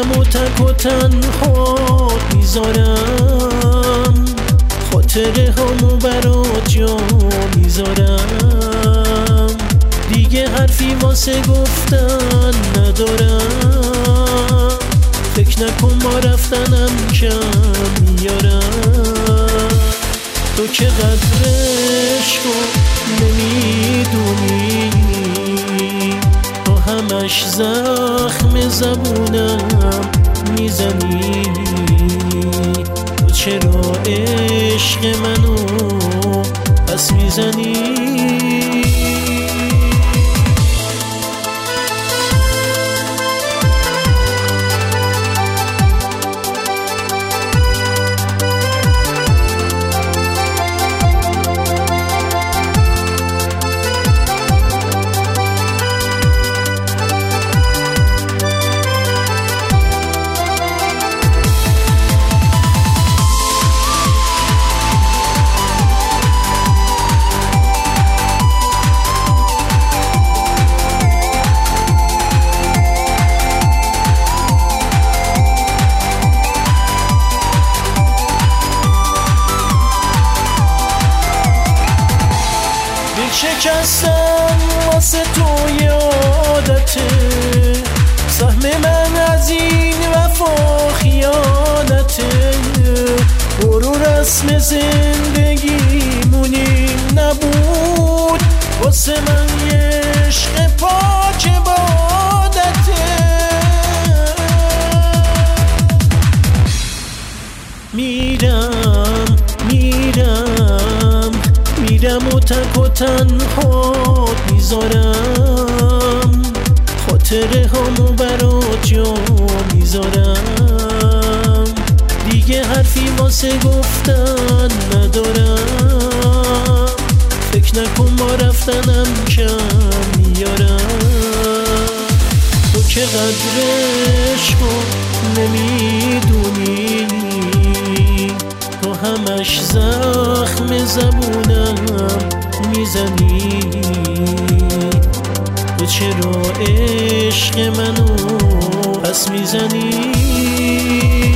میرم و تک و تنها میذارم، خاطره هامو برات جا میذارم، دیگه حرفی واسه گفتن ندارم، فکر نکن ما رفتنم کم میارم. تو که قدرش رو نمیدونی، تو همش زخم زبونم میزنی، تو چرا عشق منو پس میزنی؟ شکستم واسه تو یادته، سهم من از این وفا خیانته، برو رسم زندگیمونی نبود، واسه من یه عشق پاک عبادته. میرم و تک و تنها میذارم، خاطره هامو برات جا میذارم، دیگه حرفی واسه گفتن ندارم، فکر نکن ما رفتنم کم میارم. تو که قدرش رو نمیدونی، تو همش زخم زبونم میزنی، تو چرا عشق منو پس میزنی؟